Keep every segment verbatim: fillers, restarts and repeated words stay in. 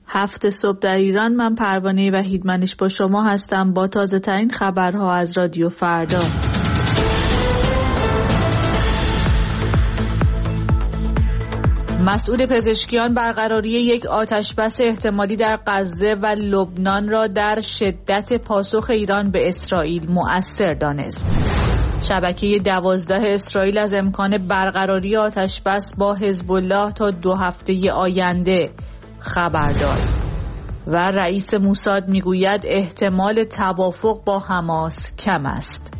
هفت صبح در ایران. من پروانه وحیدمنش با شما هستم با تازه ترین خبرها از رادیو فردا. مسئول پزشکیان برقراری یک آتشبس احتمالی در غزه و لبنان را در شدت پاسخ ایران به اسرائیل مؤثر دانست. شبکه دوازده اسرائیل از امکان برقراری آتشبس با حزب الله تا دو هفته آینده خبر داد و رئیس موساد میگوید احتمال توافق با حماس کم است.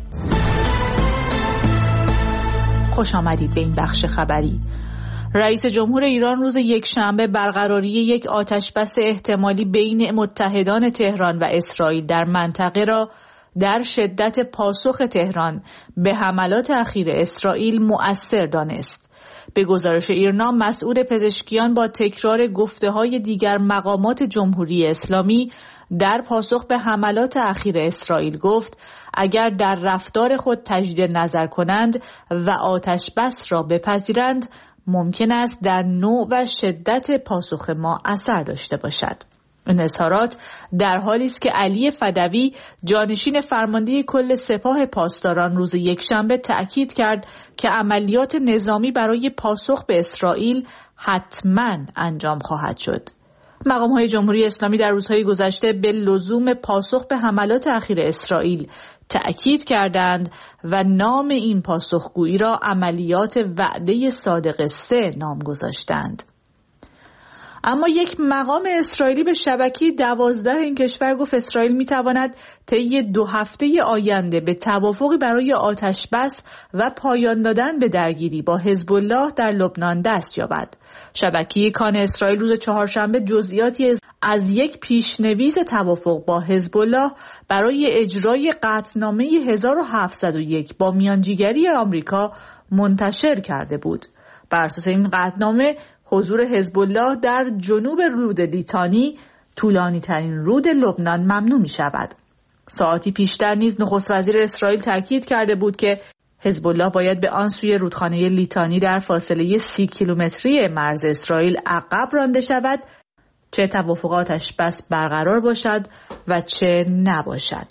خوش آمدید به این بخش خبری. رئیس جمهور ایران روز یکشنبه برقراری یک آتشبس احتمالی بین متحدان تهران و اسرائیل در منطقه را در شدت پاسخ تهران به حملات اخیر اسرائیل مؤثر دانست. به گزارش ایرنا، مسئول پزشکیان با تکرار گفته‌های دیگر مقامات جمهوری اسلامی در پاسخ به حملات اخیر اسرائیل گفت اگر در رفتار خود تجدید نظر کنند و آتش بس را بپذیرند ممکن است در نوع و شدت پاسخ ما اثر داشته باشد. این اظهارات در حالی است که علی فدوی جانشین فرمانده کل سپاه پاسداران روز یکشنبه تأکید کرد که عملیات نظامی برای پاسخ به اسرائیل حتما انجام خواهد شد. مقام‌های جمهوری اسلامی در روزهای گذشته به لزوم پاسخ به حملات اخیر اسرائیل تأکید کردند و نام این پاسخگویی را عملیات وعده صادق سه نام گذاشتند. اما یک مقام اسرائیلی به شبکه دوازده این کشور گفت اسرائیل میتواند طی دو هفته آینده به توافقی برای آتش بس و پایان دادن به درگیری با حزب الله در لبنان دست یابد. شبکه کان اسرائیل روز چهارشنبه جزئیاتی از یک پیشنویس توافق با حزب الله برای اجرای قطعنامه هزار و هفتصد و یک با میانجیگری آمریکا منتشر کرده بود. بر اساس این قطعنامه حضور حزب الله در جنوب رود لیتانی، طولانی ترین رود لبنان، ممنوع می شود. ساعتی پیشتر نیز نخست وزیر اسرائیل تاکید کرده بود که حزب الله باید به آن سوی رودخانه لیتانی در فاصله سی کیلومتری مرز اسرائیل عقب رانده شود، چه توافقاتش بس برقرار باشد و چه نباشد.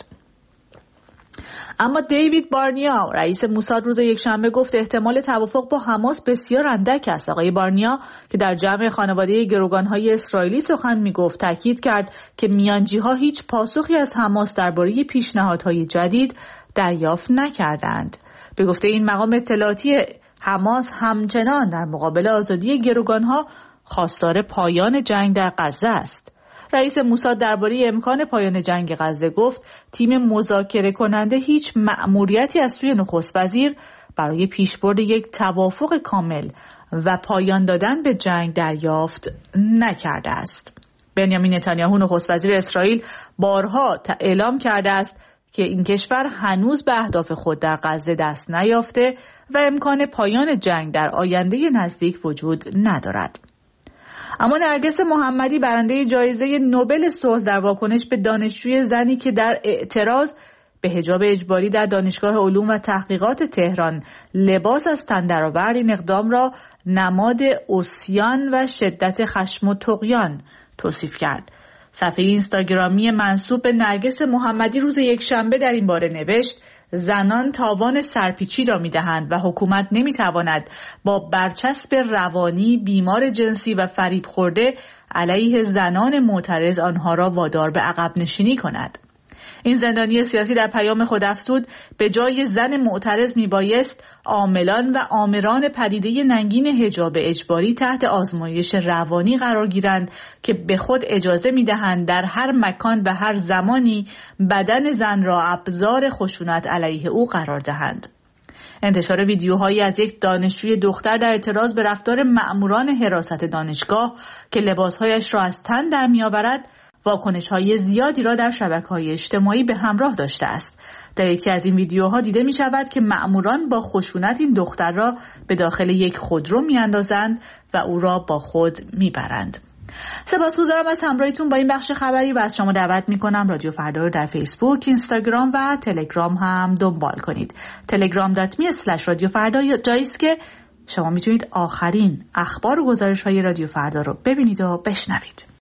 اما دیوید بارنیا رئیس موساد روز یکشنبه گفت احتمال توافق با حماس بسیار اندک است. آقای بارنیا که در جمع خانواده گروگان‌های اسرائیلی سخن می‌گفت تاکید کرد که میانجی‌ها هیچ پاسخی از حماس درباره پیشنهادهای جدید دریافت نکردند. به گفته این مقام اطلاعاتی حماس همچنان در مقابل آزادی گروگان‌ها خواستار پایان جنگ در غزه است. رئیس موساد درباره امکان پایان جنگ غزه گفت تیم مذاکره کننده هیچ مأموریتی از سوی نخست وزیر برای پیشبرد یک توافق کامل و پایان دادن به جنگ دریافت نکرده است. بنیامین نتانیاهو نخست وزیر اسرائیل بارها اعلام کرده است که این کشور هنوز به اهداف خود در غزه دست نیافته و امکان پایان جنگ در آینده نزدیک وجود ندارد. اما نرگس محمدی برنده جایزه نوبل صلح در واکنش به دانشجوی زنی که در اعتراض به حجاب اجباری در دانشگاه علوم و تحقیقات تهران لباس از تن درآورد این اقدام را نماد عصیان و شدت خشم و طغیان توصیف کرد. صفحه اینستاگرامی منسوب به نرگس محمدی روز یکشنبه در این باره نوشت زنان تاوان سرپیچی را می‌دهند و حکومت نمی‌تواند با برچسب روانی بیمار جنسی و فریب خورده علیه زنان معترض آنها را وادار به عقب نشینی کند. این زندانی سیاسی در پیام خود افزود به جای زن معترض میبایست عاملان و آمران پدیده ننگین حجاب اجباری تحت آزمایش روانی قرار گیرند که به خود اجازه میدهند در هر مکان و هر زمانی بدن زن را ابزار خشونت علیه او قرار دهند. انتشار ویدیوهایی از یک دانشجوی دختر در اعتراض به رفتار مأموران حراست دانشگاه که لباسهایش را از تن در میآورد واکنش‌های زیادی را در شبکه‌های اجتماعی به همراه داشته است. در یکی از این ویدیوها دیده می شود که مأموران با خشونت این دختر را به داخل یک خودرو می‌اندازند و او را با خود می‌برند. سپاسگزارم از همراهیتون با این بخش خبری و از شما دعوت می‌کنم رادیو فردا رو در فیسبوک، اینستاگرام و تلگرام هم دنبال کنید. تلگرام دات می اسلش رادیو فردا جایی است که شما می‌تونید آخرین اخبار و گزارش‌های رادیو فردا رو ببینید و بشنوید.